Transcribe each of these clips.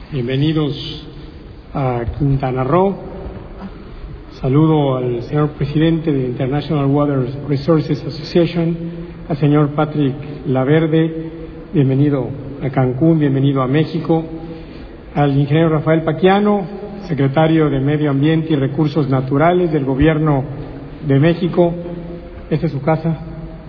Bienvenidos a Quintana Roo. Saludo al señor presidente de International Water Resources Association, al señor Patrick Laverde. Bienvenido a Cancún, bienvenido a México. Al ingeniero Rafael Paquiano, secretario de Medio Ambiente y Recursos Naturales del Gobierno de México. Esta es su casa.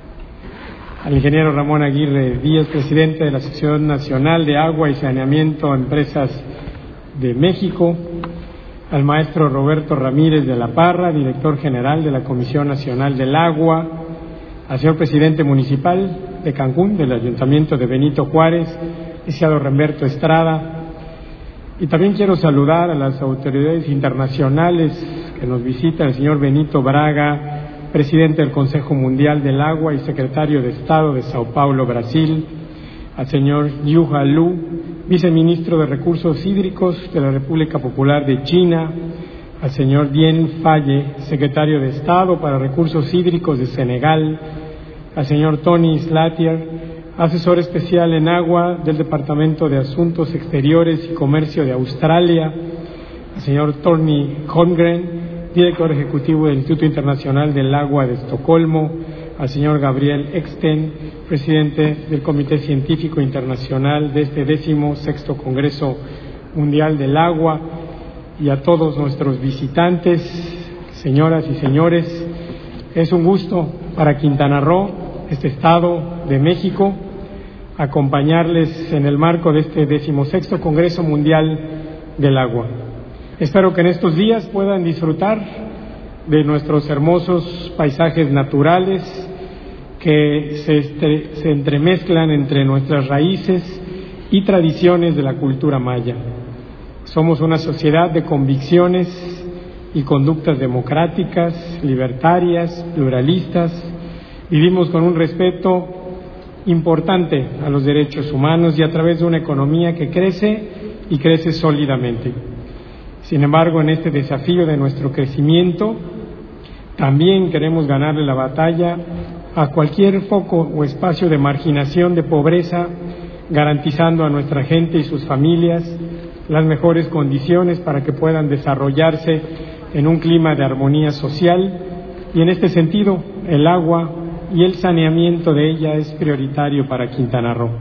Al ingeniero Ramón Aguirre Díaz, presidente de la Asociación Nacional de Agua y Saneamiento a Empresas de México. Al maestro Roberto Ramírez de la Parra, director general de la Comisión Nacional del Agua. Al señor presidente municipal de Cancún, del Ayuntamiento de Benito Juárez, licenciado Remberto Estrada. Y también quiero saludar a las autoridades internacionales que nos visitan, el señor Benito Braga, presidente del Consejo Mundial del Agua y secretario de Estado de Sao Paulo, Brasil, al señor Yu Halu, viceministro de Recursos Hídricos de la República Popular de China, al señor Dien Faye, secretario de Estado para Recursos Hídricos de Senegal, al señor Tony Slatier, asesor especial en agua del Departamento de Asuntos Exteriores y Comercio de Australia, al señor Tony Holmgren, director ejecutivo del Instituto Internacional del Agua de Estocolmo, al señor Gabriel Eksten, presidente del Comité Científico Internacional de este 16º Congreso Mundial del Agua, y a todos nuestros visitantes, señoras y señores. Es un gusto para Quintana Roo, este estado de México, acompañarles en el marco de este 16º Congreso Mundial del Agua. Espero que en estos días puedan disfrutar de nuestros hermosos paisajes naturales que se entremezclan entre nuestras raíces y tradiciones de la cultura maya. Somos una sociedad de convicciones y conductas democráticas, libertarias, pluralistas. Vivimos con un respeto importante a los derechos humanos y a través de una economía que crece y crece sólidamente. Sin embargo, en este desafío de nuestro crecimiento, también queremos ganarle la batalla a cualquier foco o espacio de marginación, de pobreza, garantizando a nuestra gente y sus familias las mejores condiciones para que puedan desarrollarse en un clima de armonía social. Y en este sentido, el agua y el saneamiento de ella es prioritario para Quintana Roo.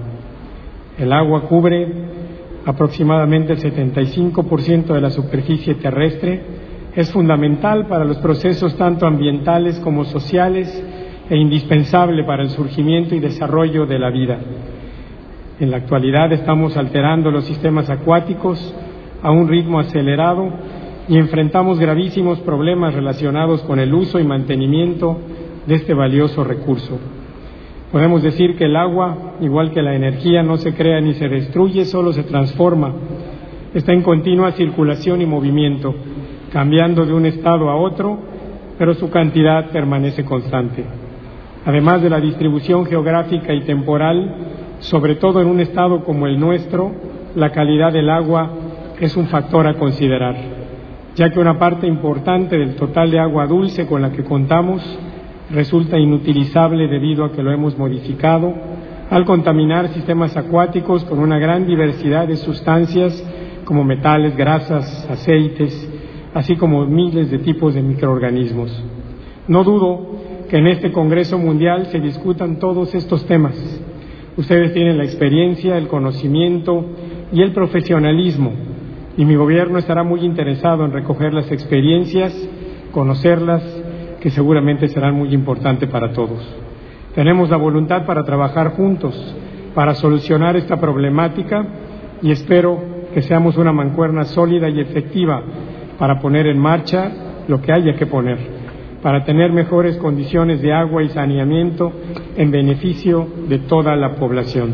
El agua cubre aproximadamente el 75% de la superficie terrestre, es fundamental para los procesos tanto ambientales como sociales e indispensable para el surgimiento y desarrollo de la vida. En la actualidad estamos alterando los sistemas acuáticos a un ritmo acelerado y enfrentamos gravísimos problemas relacionados con el uso y mantenimiento de este valioso recurso. Podemos decir que el agua, igual que la energía, no se crea ni se destruye, solo se transforma. Está en continua circulación y movimiento, cambiando de un estado a otro, pero su cantidad permanece constante. Además de la distribución geográfica y temporal, sobre todo en un estado como el nuestro, la calidad del agua es un factor a considerar, ya que una parte importante del total de agua dulce con la que contamos resulta inutilizable debido a que lo hemos modificado al contaminar sistemas acuáticos con una gran diversidad de sustancias como metales, grasas, aceites, así como miles de tipos de microorganismos. No dudo que en este Congreso Mundial se discutan todos estos temas. Ustedes tienen la experiencia, el conocimiento y el profesionalismo, y mi gobierno estará muy interesado en recoger las experiencias, conocerlas, que seguramente serán muy importantes para todos. Tenemos la voluntad para trabajar juntos, para solucionar esta problemática, y espero que seamos una mancuerna sólida y efectiva para poner en marcha lo que haya que poner, para tener mejores condiciones de agua y saneamiento en beneficio de toda la población.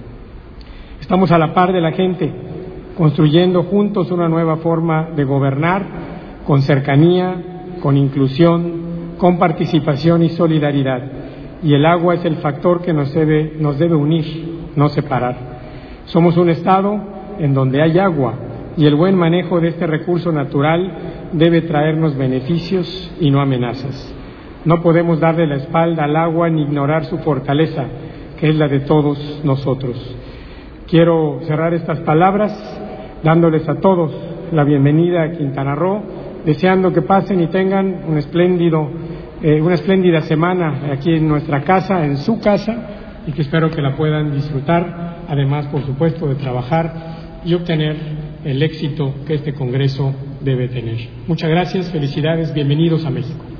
Estamos a la par de la gente, construyendo juntos una nueva forma de gobernar, con cercanía, con inclusión, con participación y solidaridad, y el agua es el factor que nos debe unir, no separar. Somos un estado en donde hay agua, y el buen manejo de este recurso natural debe traernos beneficios y no amenazas. No podemos darle la espalda al agua ni ignorar su fortaleza, que es la de todos nosotros. Quiero cerrar estas palabras dándoles a todos la bienvenida a Quintana Roo, deseando que pasen y tengan una espléndida semana aquí en nuestra casa, en su casa, y que espero que la puedan disfrutar, además, por supuesto, de trabajar y obtener el éxito que este Congreso debe tener. Muchas gracias, felicidades, bienvenidos a México.